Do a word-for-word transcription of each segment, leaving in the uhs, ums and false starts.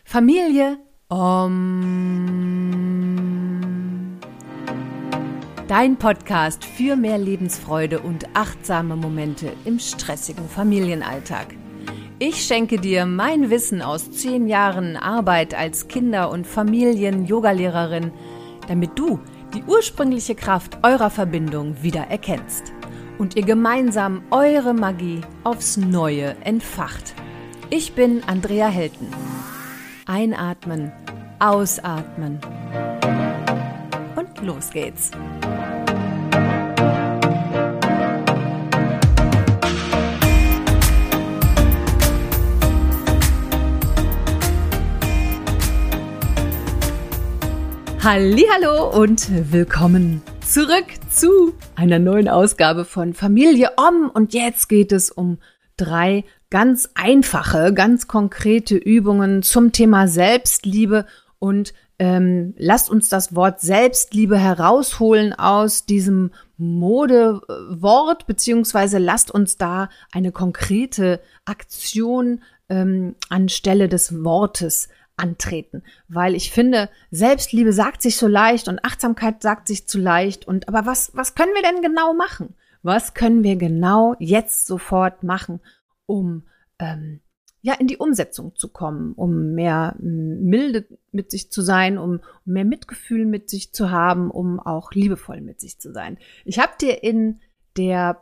Familie, Om. Dein Podcast für mehr Lebensfreude und achtsame Momente im stressigen Familienalltag. Ich schenke dir mein Wissen aus zehn Jahren Arbeit als Kinder- und Familien-Yogalehrerin, damit du die ursprüngliche Kraft eurer Verbindung wieder erkennst und ihr gemeinsam eure Magie aufs Neue entfacht. Ich bin Andrea Helten. Einatmen, ausatmen und los geht's. Hallihallo und willkommen zurück zu einer neuen Ausgabe von Familie Om. Und jetzt geht es um drei ganz einfache, ganz konkrete Übungen zum Thema Selbstliebe. Und ähm, lasst uns das Wort Selbstliebe herausholen aus diesem Modewort, beziehungsweise lasst uns da eine konkrete Aktion ähm, anstelle des Wortes antreten, weil ich finde, Selbstliebe sagt sich so leicht und Achtsamkeit sagt sich zu leicht. Und aber was was können wir denn genau machen? Was können wir genau jetzt sofort machen, um ähm, ja in die Umsetzung zu kommen, um mehr milde mit sich zu sein, um mehr Mitgefühl mit sich zu haben, um auch liebevoll mit sich zu sein? Ich habe dir in der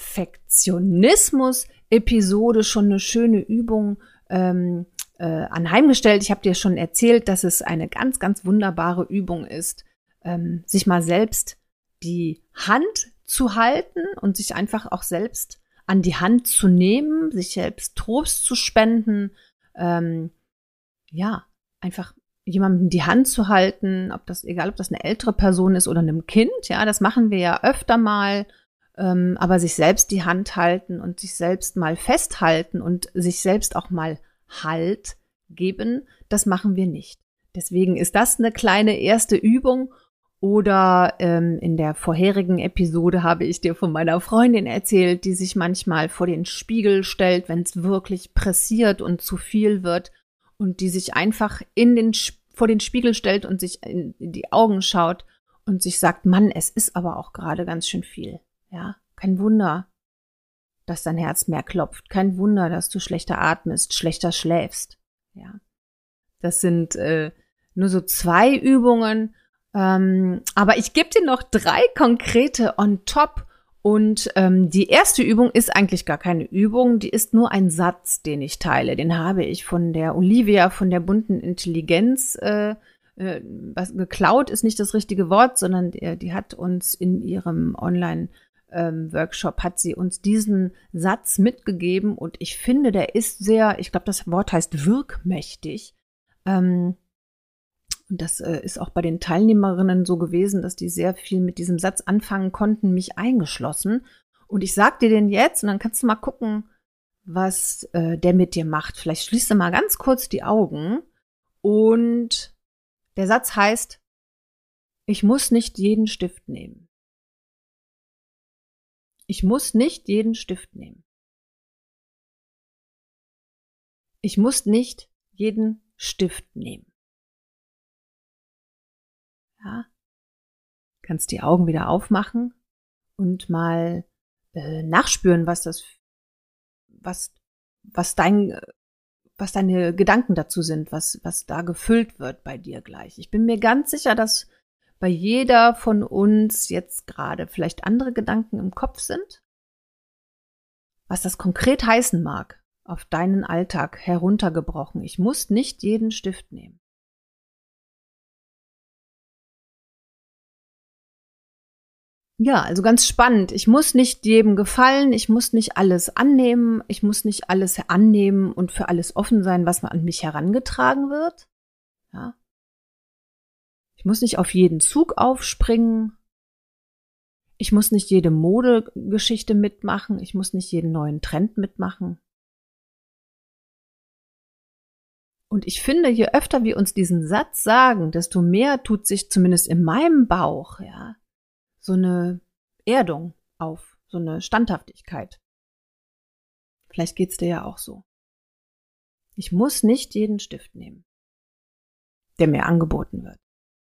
Perfektionismus-Episode schon eine schöne Übung ähm, äh, anheimgestellt. Ich habe dir schon erzählt, dass es eine ganz, ganz wunderbare Übung ist, ähm, sich mal selbst die Hand zu halten und sich einfach auch selbst an die Hand zu nehmen, sich selbst Trost zu spenden, ähm, ja, einfach jemandem die Hand zu halten, ob das, egal ob das eine ältere Person ist oder einem Kind, ja, das machen wir ja öfter mal, ähm, aber sich selbst die Hand halten und sich selbst mal festhalten und sich selbst auch mal Halt geben, das machen wir nicht. Deswegen ist das eine kleine erste Übung. Oder ähm, in der vorherigen Episode habe ich dir von meiner Freundin erzählt, die sich manchmal vor den Spiegel stellt, wenn es wirklich pressiert und zu viel wird, und die sich einfach in den vor den Spiegel stellt und sich in, in die Augen schaut und sich sagt, Mann, es ist aber auch gerade ganz schön viel. Ja, kein Wunder, dass dein Herz mehr klopft. Kein Wunder, dass du schlechter atmest, schlechter schläfst. Ja, das sind äh, nur so zwei Übungen. Ähm, aber ich gebe dir noch drei konkrete on top. Und ähm, die erste Übung ist eigentlich gar keine Übung, die ist nur ein Satz, den ich teile. Den habe ich von der Olivia, von der bunten Intelligenz äh, äh, was geklaut ist nicht das richtige Wort, sondern die, die hat uns in ihrem Online-Workshop, hat sie uns diesen Satz mitgegeben. Und ich finde, der ist sehr, ich glaube, das Wort heißt wirkmächtig. Ähm, Und das äh, ist auch bei den Teilnehmerinnen so gewesen, dass die sehr viel mit diesem Satz anfangen konnten, mich eingeschlossen. Und ich sag dir den jetzt und dann kannst du mal gucken, was äh, der mit dir macht. Vielleicht schließt du mal ganz kurz die Augen. Und der Satz heißt, ich muss nicht jeden Stift nehmen. Ich muss nicht jeden Stift nehmen. Ich muss nicht jeden Stift nehmen. Ja, kannst die Augen wieder aufmachen und mal äh, nachspüren, was das, was, was dein, was deine Gedanken dazu sind, was, was da gefüllt wird bei dir gleich. Ich bin mir ganz sicher, dass bei jeder von uns jetzt gerade vielleicht andere Gedanken im Kopf sind, was das konkret heißen mag, auf deinen Alltag heruntergebrochen. Ich muss nicht jeden Stift nehmen. Ja, also ganz spannend. Ich muss nicht jedem gefallen, ich muss nicht alles annehmen, ich muss nicht alles annehmen und für alles offen sein, was an mich herangetragen wird. Ja. Ich muss nicht auf jeden Zug aufspringen. Ich muss nicht jede Modegeschichte mitmachen, ich muss nicht jeden neuen Trend mitmachen. Und ich finde, je öfter wir uns diesen Satz sagen, desto mehr tut sich zumindest in meinem Bauch, ja, so eine Erdung auf, so eine Standhaftigkeit. Vielleicht geht's dir ja auch so. Ich muss nicht jeden Stift nehmen. der mir angeboten wird.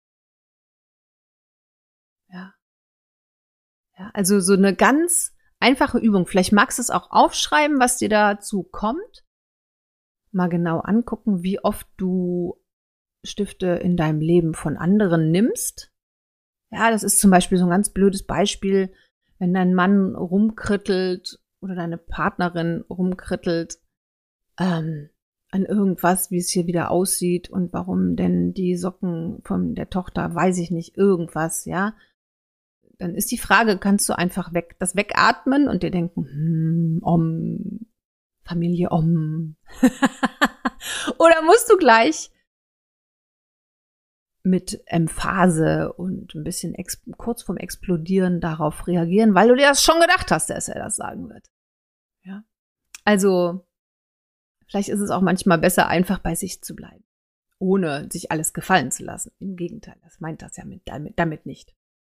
Ja. Ja, also so eine ganz einfache Übung. Vielleicht magst du es auch aufschreiben, was dir dazu kommt. Mal genau angucken, wie oft du Stifte in deinem Leben von anderen nimmst. Ja, das ist zum Beispiel so ein ganz blödes Beispiel, wenn dein Mann rumkrittelt oder deine Partnerin rumkrittelt ähm, an irgendwas, wie es hier wieder aussieht und warum denn die Socken von der Tochter, weiß ich nicht, irgendwas, ja. Dann ist die Frage, kannst du einfach weg, das wegatmen und dir denken, hm, om, Familie om. Oder musst du gleich mit Emphase und ein bisschen ex- kurz vorm Explodieren darauf reagieren, weil du dir das schon gedacht hast, dass er das sagen wird. Ja. Also, vielleicht ist es auch manchmal besser, einfach bei sich zu bleiben, ohne sich alles gefallen zu lassen. Im Gegenteil, das meint das ja mit, damit, damit nicht.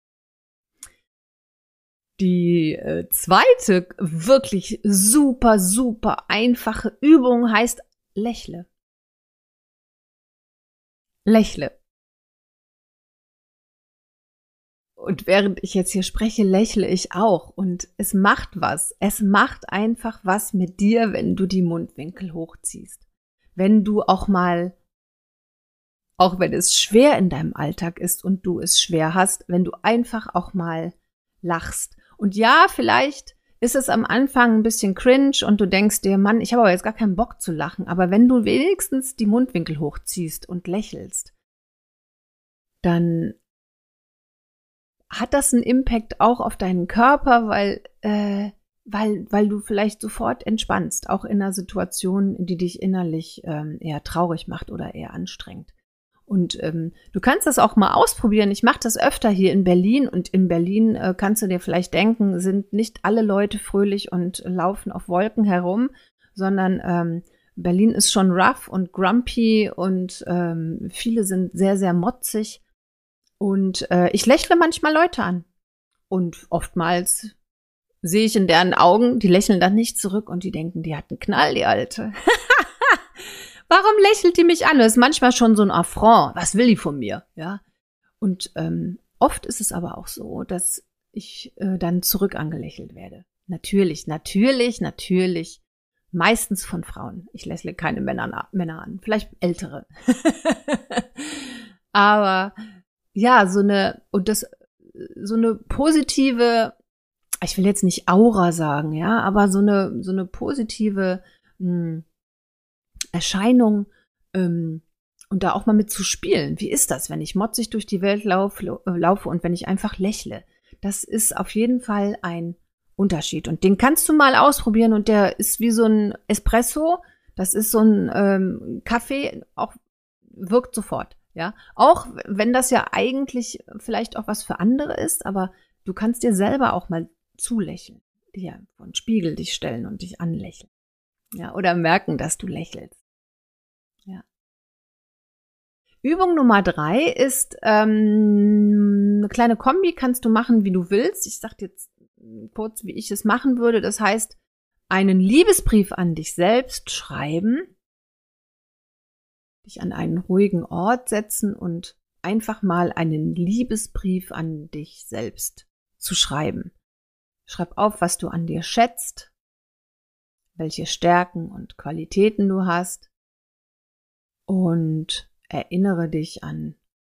Die äh, zweite wirklich super, super einfache Übung heißt Lächle. Lächle. Und während ich jetzt hier spreche, lächle ich auch. Und es macht was. Es macht einfach was mit dir, wenn du die Mundwinkel hochziehst. Wenn du auch mal, auch wenn es schwer in deinem Alltag ist und du es schwer hast, wenn du einfach auch mal lachst. Und ja, vielleicht ist es am Anfang ein bisschen cringe und du denkst dir, Mann, ich habe aber jetzt gar keinen Bock zu lachen. Aber wenn du wenigstens die Mundwinkel hochziehst und lächelst, dann hat das einen Impact auch auf deinen Körper, weil, äh, weil, weil du vielleicht sofort entspannst, auch in einer Situation, die dich innerlich ähm, eher traurig macht oder eher anstrengt. Und ähm, du kannst das auch mal ausprobieren. Ich mache das öfter hier in Berlin und in Berlin äh, kannst du dir vielleicht denken, sind nicht alle Leute fröhlich und laufen auf Wolken herum, sondern ähm, Berlin ist schon rough und grumpy und ähm, viele sind sehr, sehr motzig. Und äh, ich lächle manchmal Leute an. Und oftmals sehe ich in deren Augen, die lächeln dann nicht zurück und die denken, die hat einen Knall, die Alte. Warum lächelt die mich an? Das ist manchmal schon so ein Affront. Was will die von mir? Ja. Und ähm, oft ist es aber auch so, dass ich äh, dann zurück angelächelt werde. Natürlich, natürlich, natürlich. Meistens von Frauen. Ich lächle keine Männer, Männer an. Vielleicht ältere. Aber ja, so eine, und das, so eine positive, ich will jetzt nicht Aura sagen, ja, aber so eine, so eine positive mh, Erscheinung, ähm, und da auch mal mit zu spielen. Wie ist das, wenn ich motzig durch die Welt lauf, laufe und wenn ich einfach lächle? Das ist auf jeden Fall ein Unterschied. Und den kannst du mal ausprobieren und der ist wie so ein Espresso. Das ist so ein ähm, Kaffee, auch wirkt sofort. Ja, auch wenn das ja eigentlich vielleicht auch was für andere ist, aber du kannst dir selber auch mal zulächeln, dir vor den Spiegel dich stellen und dich anlächeln. Ja, oder merken, dass du lächelst. Ja. Übung Nummer drei ist ähm, eine kleine Kombi, kannst du machen, wie du willst. Ich sag dir jetzt kurz, wie ich es machen würde. Das heißt, einen Liebesbrief an dich selbst schreiben, dich an einen ruhigen Ort setzen und einfach mal einen Liebesbrief an dich selbst zu schreiben. Schreib auf, was du an dir schätzt, welche Stärken und Qualitäten du hast und erinnere dich an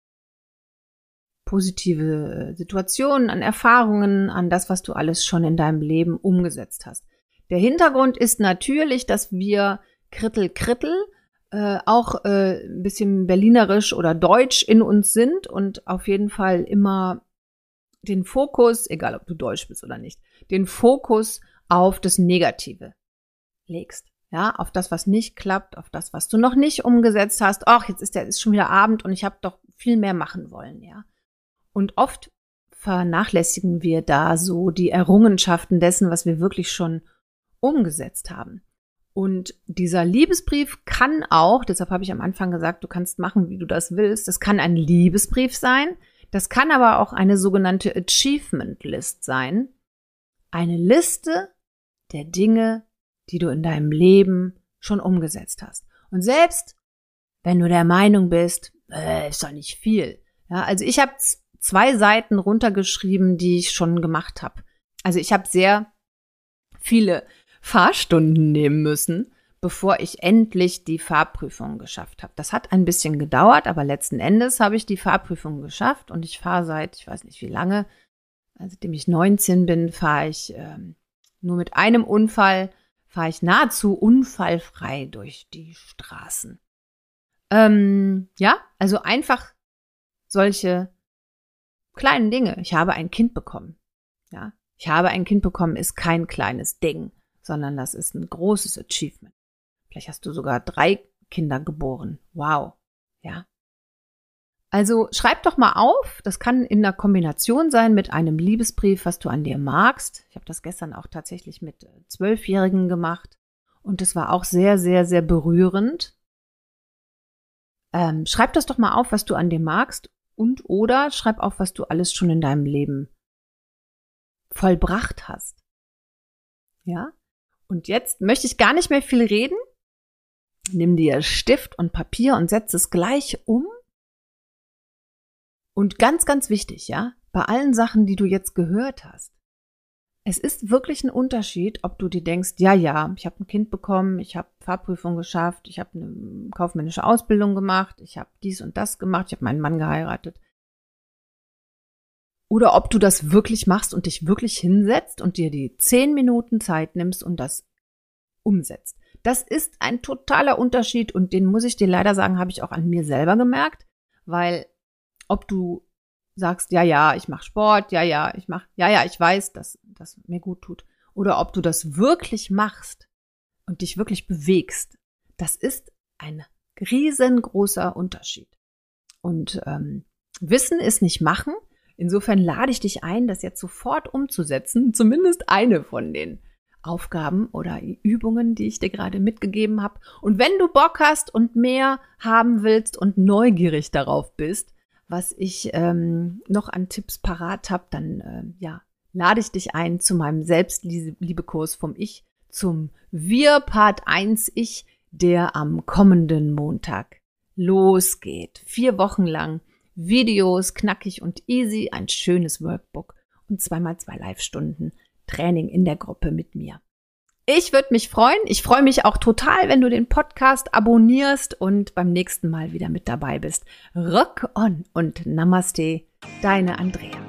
positive Situationen, an Erfahrungen, an das, was du alles schon in deinem Leben umgesetzt hast. Der Hintergrund ist natürlich, dass wir Krittel, Krittel Äh, auch äh, ein bisschen berlinerisch oder deutsch in uns sind und auf jeden Fall immer den Fokus, egal ob du deutsch bist oder nicht, den Fokus auf das Negative legst. Ja, auf das, was nicht klappt, auf das, was du noch nicht umgesetzt hast. Ach, jetzt ist der ist schon wieder Abend und ich habe doch viel mehr machen wollen, ja. Und oft vernachlässigen wir da so die Errungenschaften dessen, was wir wirklich schon umgesetzt haben. Und dieser Liebesbrief kann auch, deshalb habe ich am Anfang gesagt, du kannst machen, wie du das willst. Das kann ein Liebesbrief sein. Das kann aber auch eine sogenannte Achievement List sein. Eine Liste der Dinge, die du in deinem Leben schon umgesetzt hast. Und selbst wenn du der Meinung bist, äh, ist doch nicht viel. Ja, also ich habe zwei Seiten runtergeschrieben, die ich schon gemacht habe. Also ich habe sehr viele Fahrstunden nehmen müssen, bevor ich endlich die Fahrprüfung geschafft habe. Das hat ein bisschen gedauert, aber letzten Endes habe ich die Fahrprüfung geschafft und ich fahre seit, ich weiß nicht wie lange, seitdem ich neunzehn bin, fahre ich ähm, nur mit einem Unfall, fahre ich nahezu unfallfrei durch die Straßen. Ähm, ja, also einfach solche kleinen Dinge. Ich habe ein Kind bekommen. Ja, ich habe ein Kind bekommen ist kein kleines Ding, sondern das ist ein großes Achievement. Vielleicht hast du sogar drei Kinder geboren. Wow. Ja. Also schreib doch mal auf, das kann in einer Kombination sein mit einem Liebesbrief, was du an dir magst. Ich habe das gestern auch tatsächlich mit Zwölfjährigen gemacht und das war auch sehr, sehr, sehr berührend. Ähm, schreib das doch mal auf, was du an dir magst und oder schreib auf, was du alles schon in deinem Leben vollbracht hast. Ja? Und jetzt möchte ich gar nicht mehr viel reden. Nimm dir Stift und Papier und setz es gleich um. Und ganz, ganz wichtig, ja, bei allen Sachen, die du jetzt gehört hast, es ist wirklich ein Unterschied, ob du dir denkst, ja, ja, ich habe ein Kind bekommen, ich habe Fahrprüfung geschafft, ich habe eine kaufmännische Ausbildung gemacht, ich habe dies und das gemacht, ich habe meinen Mann geheiratet. Oder ob du das wirklich machst und dich wirklich hinsetzt und dir die zehn Minuten Zeit nimmst und das umsetzt. Das ist ein totaler Unterschied und den muss ich dir leider sagen, habe ich auch an mir selber gemerkt, weil ob du sagst, ja, ja, ich mache Sport, ja, ja, ich mache, ja, ja, ich weiß, dass das mir gut tut, oder ob du das wirklich machst und dich wirklich bewegst, das ist ein riesengroßer Unterschied. Und ähm, Wissen ist nicht machen. Insofern lade ich dich ein, das jetzt sofort umzusetzen, zumindest eine von den Aufgaben oder Übungen, die ich dir gerade mitgegeben habe. Und wenn du Bock hast und mehr haben willst und neugierig darauf bist, was ich ähm, noch an Tipps parat habe, dann äh, ja, lade ich dich ein zu meinem Selbstliebekurs vom Ich zum Wir Part eins Ich, der am kommenden Montag losgeht. Vier Wochen lang Videos, knackig und easy, ein schönes Workbook und zweimal zwei Live-Stunden Training in der Gruppe mit mir. Ich würde mich freuen. Ich freue mich auch total, wenn du den Podcast abonnierst und beim nächsten Mal wieder mit dabei bist. Rock on und Namaste, deine Andrea.